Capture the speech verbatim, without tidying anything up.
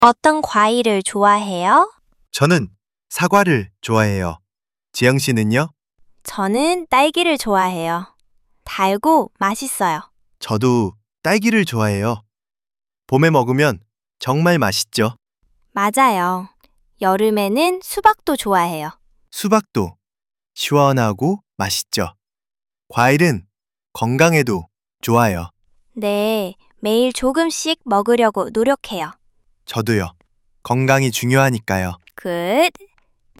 어떤 과일을 좋아해요? 저는 사과를 좋아해요. 지영 씨는요? 저는 딸기를 좋아해요. 달고 맛있어요. 저도 딸기를 좋아해요. 봄에 먹으면 정말 맛있죠. 맞아요. 여름에는 수박도 좋아해요. 수박도 시원하고 맛있죠. 과일은 건강에도 좋아요. 네, 매일 조금씩 먹으려고 노력해요. 저도요. 건강이 중요하니까요. 굿!